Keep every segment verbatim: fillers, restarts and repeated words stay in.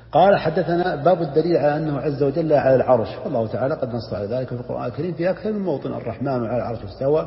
قال حدثنا باب الدليل على أنه عز وجل على العرش، والله تعالى قد نص على ذلك في القرآن الكريم في أكثر من موطن. الرحمن على العرش استوى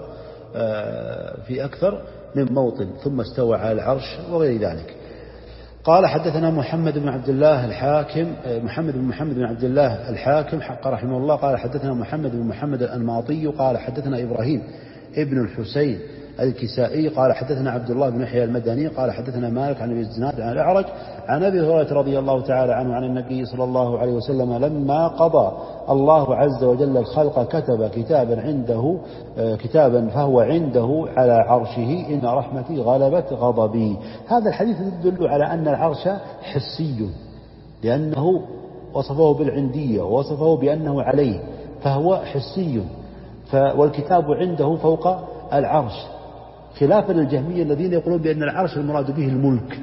في أكثر من موطن، ثم استوى على العرش وغير ذلك. قال حدثنا محمد بن عبد الله الحاكم محمد بن محمد بن عبد الله الحاكم حق رحمه الله قال حدثنا محمد بن محمد الأنماطي قال حدثنا إبراهيم ابن الحسين الكسائي قال حدثنا عبد الله بن يحيى المدني قال حدثنا مالك عن ابي الزناد عن الأعرج عن أبي هريرة رضي الله تعالى عنه عن النبي صلى الله عليه وسلم لما قضى الله عز وجل الخلق كتب كتابا عنده كتابا فهو عنده على عرشه إن رحمتي غلبت غضبي. هذا الحديث يدل على أن العرش حسي، لأنه وصفه بالعندية ووصفه بأنه عليه، فهو حسي، والكتاب عنده فوق العرش، خلافا للجهمية الذين يقولون بأن العرش المراد به الملك،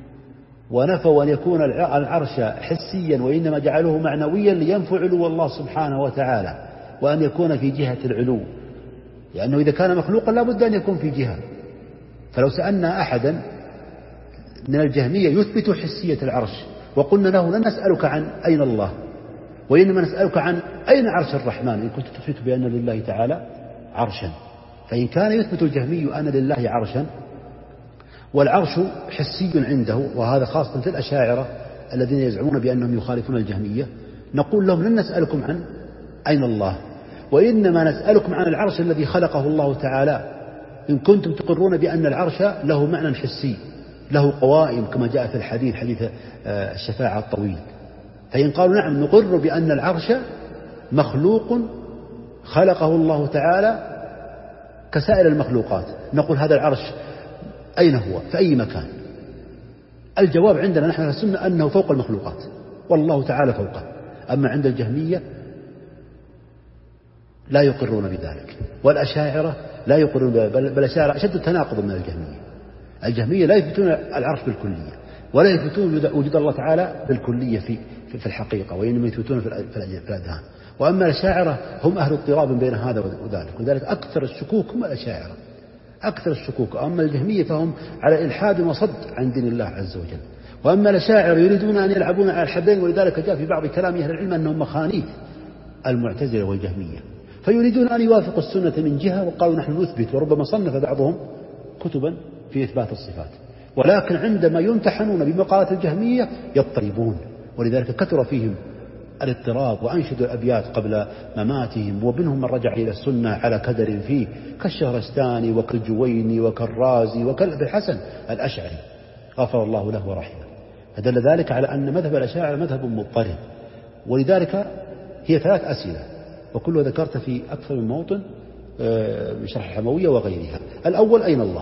ونفوا أن يكون العرش حسيا وإنما جعلوه معنويا لينفع علو الله سبحانه وتعالى، وأن يكون في جهة العلو، لأنه إذا كان مخلوقا لا بد أن يكون في جهة. فلو سألنا أحدا من الجهمية يثبت حسية العرش وقلنا له لن نسألك عن أين الله، وإنما نسألك عن أين عرش الرحمن إن كنت تثبت بأن لله تعالى عرشا. فإن كان يثبت الجهمي أن لله عرشا والعرش حسي عنده، وهذا خاصة في الأشاعرة الذين يزعمون بأنهم يخالفون الجهمية، نقول لهم لن نسألكم عن أين الله، وإنما نسألكم عن العرش الذي خلقه الله تعالى، إن كنتم تقرون بأن العرش له معنى حسي، له قوائم كما جاء في الحديث حديث الشفاعة الطويل. فإن قالوا نعم نقر بأن العرش مخلوق خلقه الله تعالى كسائر المخلوقات، نقول هذا العرش أين هو في أي مكان؟ الجواب عندنا نحن السنة أنه فوق المخلوقات والله تعالى فوقه. أما عند الجهمية لا يقرون بذلك، والأشاعرة لا يقرون بذلك، بل الأشاعرة أشد تناقض من الجهمية. الجهمية لا يثبتون العرش بالكلية ولا يثبتون وجود الله تعالى بالكلية في في الحقيقة، وإنما يثبتون في الأذهان. وأما الأشاعرة هم أهل اضطراب بين هذا وذلك، وذلك أكثر الشكوك هم الأشاعرة أكثر الشكوك. أما الجهمية فهم على إلحاد وصد عن دين الله عز وجل. وأما الأشاعرة يريدون أن يلعبون على الحدين، ولذلك جاء في بعض كلام أهل العلم أنهم مخانيث المعتزلة والجهمية، فيريدون أن يوافقوا السنة من جهة وقالوا نحن نثبت، وربما صنف بعضهم كتبا في إثبات الصفات، ولكن عندما يمتحنون بمقالة الجهمية يضطربون، ولذلك كثر فيهم الاضطراب وأنشدوا الأبيات قبل مماتهم، ومنهم من رجع إلى السنة على كدر فيه كالشهرستاني وكالجويني وكالرازي وكالحسن الأشعري غفر الله له ورحمه. فدل ذلك على أن مذهب الأشاعرة مذهب مضطرب، ولذلك هي ثلاث أسئلة وكلها ذكرت في أكثر من موطن من شرح الحموية وغيرها. الأول أين الله؟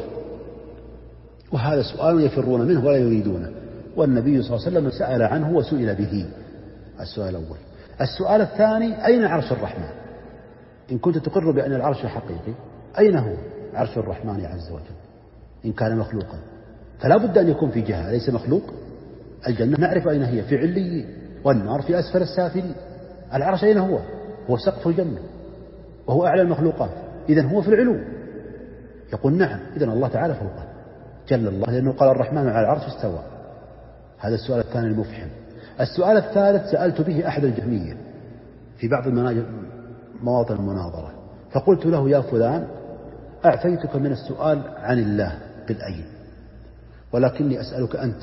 وهذا سؤال يفرون منه ولا يريدونه، والنبي صلى الله عليه وسلم سأل عنه وسئل به. السؤال الأول. السؤال الثاني أين عرش الرحمن؟ إن كنت تقر بأن العرش حقيقي أين هو عرش الرحمن عز وجل إن كان مخلوقا؟ فلا بد أن يكون في جهة، ليس مخلوق. الجنة نعرف أين هي، في عليين، والنار في أسفل السافلين. العرش أين هو؟ هو سقف الجنة وهو أعلى المخلوقات، إذن هو في العلو. يقول نعم، إذن الله تعالى فوقه جل الله، لأنه قال الرحمن على العرش استوى. هذا السؤال الثاني المفحم. السؤال الثالث سألت به أحد الجهمية في بعض مواطن المناظرة، فقلت له يا فلان أعفيتك من السؤال عن الله بالأين، ولكني أسألك أنت،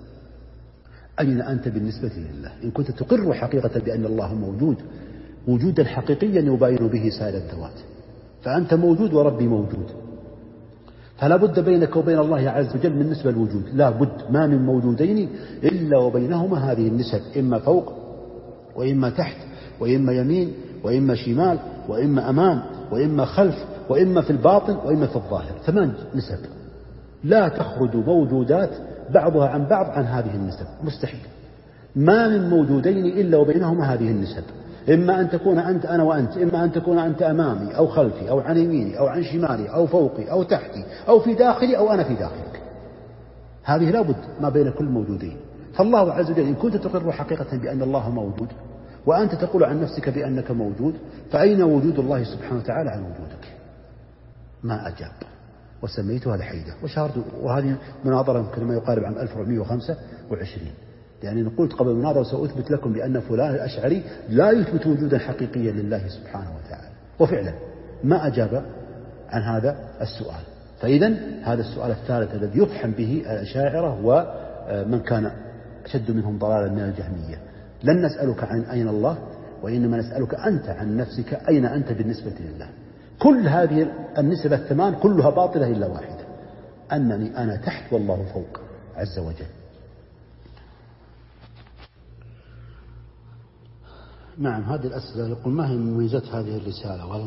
أين أنت بالنسبة لله؟ إن كنت تقر حقيقة بأن الله موجود وجودا حقيقيا يباين به سائر الذوات، فأنت موجود وربي موجود، فلا بد بينك وبين الله عز وجل من نسبة الوجود، لا بد، ما من موجودين إلا وبينهما هذه النسب، إما فوق وإما تحت وإما يمين وإما شمال وإما أمام وإما خلف وإما في الباطن وإما في الظاهر. ثمان نسب لا تخرج موجودات بعضها عن بعض عن هذه النسب، مستحيل. ما من موجودين إلا وبينهما هذه النسب، إما أن تكون أنت أنا وأنت، إما أن تكون أنت أمامي أو خلفي أو عن يميني أو عن شمالي أو فوقي أو تحتي أو في داخلي أو أنا في داخلك. هذه لا بد ما بين كل موجودين. فالله عز وجل إن كنت تقر حقيقة بأن الله موجود وأنت تقول عن نفسك بأنك موجود، فأين وجود الله سبحانه وتعالى عن وجودك؟ ما أجاب، وسميتها الحيدة وشهرت. وهذه مناظرة كما يقارب عام ألف وأربعمائة وخمسة وعشرين. لأنني قلت قبل المناظرة سأثبت لكم بأن فلان الأشعري لا يثبت وجودا حقيقيا لله سبحانه وتعالى، وفعلا ما أجاب عن هذا السؤال. فإذا هذا السؤال الثالث الذي يطحن به الأشاعرة ومن كان أشد منهم ضلالا من الجهمية. لن نسألك عن أين الله، وإنما نسألك أنت عن نفسك، أين أنت بالنسبة لله. كل هذه النسبة الثمان كلها باطلة إلا واحدة، أنني أنا تحت والله فوق عز وجل. نعم، هذه الأسئلة يقول ما هي مميزات هذه الرسالة؟